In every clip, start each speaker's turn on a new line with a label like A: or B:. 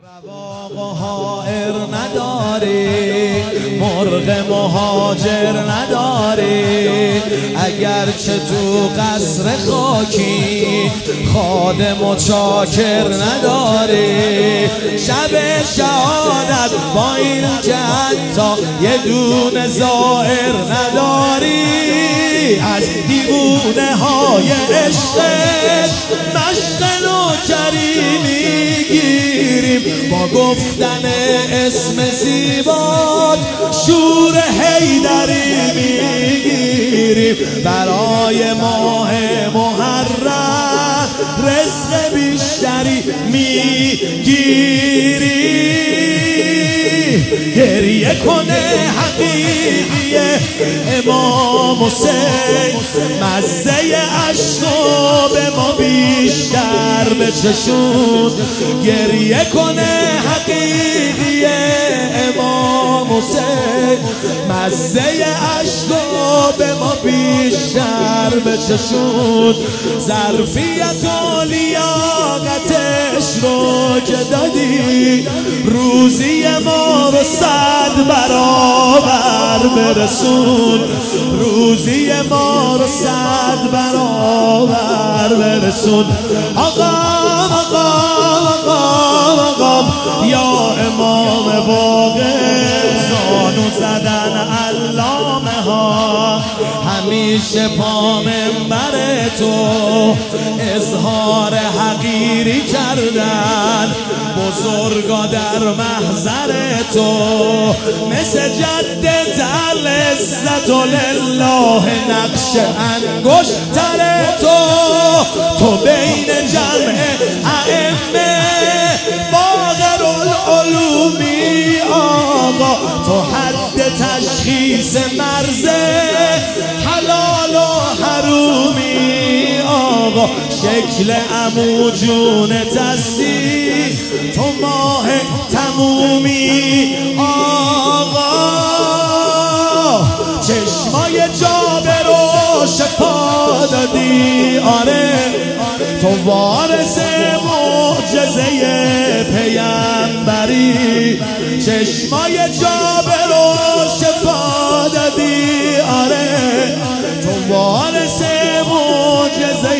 A: رواق حائر نداری، مرغ مهاجر نداری، اگرچه تو قصر خاکی خادم و چاکر نداری. شب شهادت با این که حتی یه دونه زائر نداری. از دیوونه های عشقت مشق نوکری میگیریم، با گفتن اسم زیبات شور حیدری میگیریم. برای ماه محرم رزق بیشتری میگیریم. گریه کنه حقیقی امام حسین، مزه عشقو به ما بیشتر بچشون. گریه کنه حقیقی امام حسین، مزه عشقو به ما بیشتر بچشون. ظرفیت و لیاقتش رو که دادی، روزی ما رو 100 برابر برسون. روزی ما رو 100 برابر برسون. آقام آقام آقام آقام یا امام باقر، زانو زدن علامه ها همیشه پا منبر تو، اظهار حقیری کردن بزرگا در محضر تو. مثل جدت العزت لله نقش انگشتر تو بین جمع ائمه باقر العلومی. آقا تو حد تشخیص مرز حلال و حرومی. آقا شکل عمو جون تصدیق تو ماه تمومی. آقا چشمای جابر و شفا دادی، آره تو وارث معجزه پیامبری. چشمای جابر و شفا دادی، آره تو وارث معجزه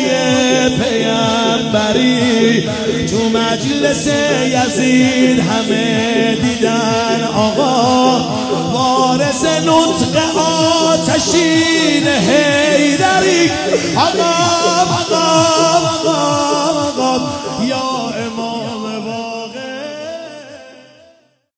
A: پیامبری. تو مجلس یزید همه دیدن آقا، وارث نطق آتشین حیدری. آقا آقا آقا آقا یا